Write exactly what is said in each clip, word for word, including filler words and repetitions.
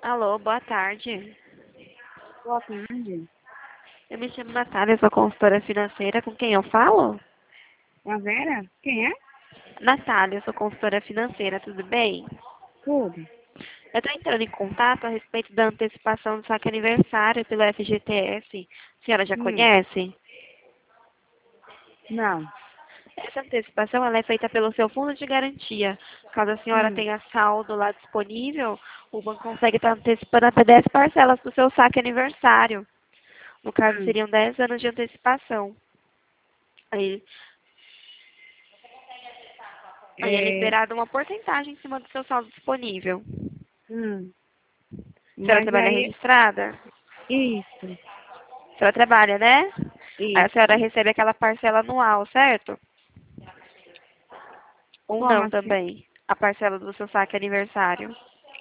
Alô, boa tarde. Boa tarde. Eu me chamo Natália, sou consultora financeira. Com quem eu falo? É a Vera? Quem é? Natália, sou consultora financeira, tudo bem? Tudo. Eu estou entrando em contato a respeito da antecipação do saque aniversário pelo F G T S. A senhora já Hum. conhece? Não. Essa antecipação ela é feita pelo seu fundo de garantia. Caso a senhora Hum. tenha saldo lá disponível, o banco consegue estar antecipando até dez parcelas do seu saque aniversário. No caso, Hum. seriam dez anos de antecipação. Aí Aí é É. liberada uma porcentagem em cima do seu saldo disponível. Hum. A senhora Mas trabalha aí. registrada? Isso. A senhora trabalha, né? Aí a senhora Isso. recebe aquela parcela anual, certo? Ou Como não assim? também? A parcela do seu saque aniversário.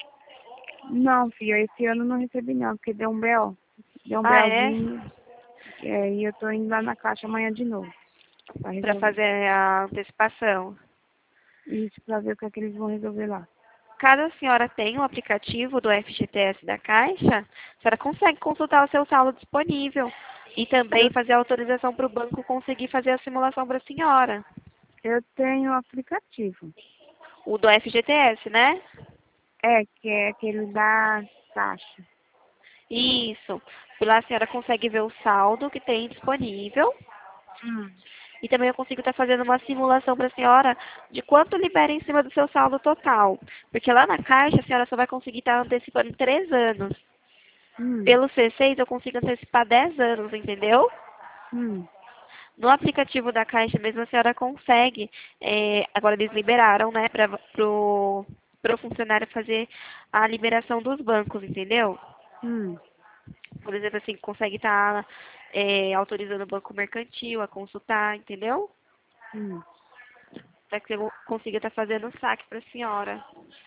Não, filha, esse ano não recebi não, porque deu um B O. Deu um Ah, é? BOzinho. É, e eu tô indo lá na caixa amanhã de novo. Pra Pra resolver. fazer a antecipação. Isso, pra ver o que é que eles vão resolver lá. Caso a senhora tenha o aplicativo do F G T S da Caixa, a senhora consegue consultar o seu saldo disponível e também Eu, fazer a autorização para o banco conseguir fazer a simulação para a senhora. eu tenho o aplicativo. O do F G T S, né? É, que é aquele da caixa. Isso. E lá a senhora consegue ver o saldo que tem disponível. Hum. E também eu consigo estar fazendo uma simulação para a senhora de quanto libera em cima do seu saldo total. Porque lá na Caixa a senhora só vai conseguir estar antecipando três anos. Hum. Pelo C seis eu consigo antecipar dez anos, entendeu? Hum. No aplicativo da Caixa mesmo a senhora consegue. É, agora eles liberaram, né, para pro, pro funcionário fazer a liberação dos bancos, entendeu? Hum. Por exemplo, assim, consegue estar é, autorizando o banco mercantil a consultar, entendeu? Hum. Para que eu consiga estar fazendo o saque para a senhora.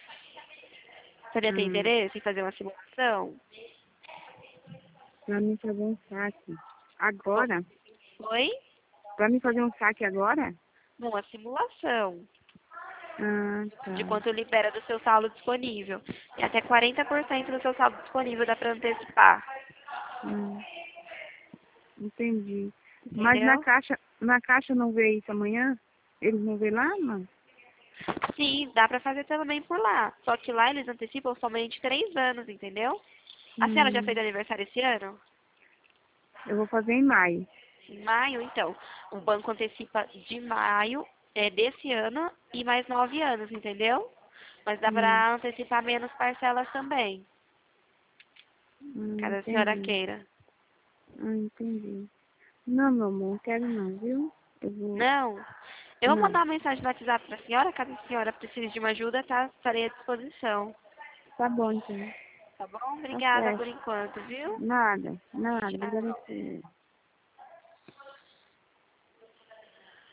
A senhora tem Hum. interesse em fazer uma simulação? Pra mim fazer um saque. O- Agora? Oi? Pra mim fazer um saque agora? Não, uma simulação Ah, de tá. quanto libera do seu saldo disponível. E até quarenta por cento do seu saldo disponível dá para antecipar. Hum, entendi. Mas na Entendeu? caixa, na caixa não vê isso amanhã? Eles não vê lá, não? Sim, dá para fazer também por lá. Só que lá eles antecipam somente três anos, entendeu? A senhora já fez Hum, aniversário esse ano? eu vou fazer em maio. Em maio, então. O banco antecipa de maio é, desse ano e mais nove anos, entendeu? Mas dá Hum, para antecipar menos parcelas também, hum, caso a senhora entendi. queira. Ah, entendi. Não, meu amor, não quero não, viu? Eu vou. Não? Eu vou Não. mandar uma mensagem no WhatsApp para a senhora, caso a senhora precise de uma ajuda, tá? Estarei à disposição. Tá bom, então. Tá bom? Tá Obrigada certo. por enquanto, viu? Nada, nada. Tchau. Obrigada a você.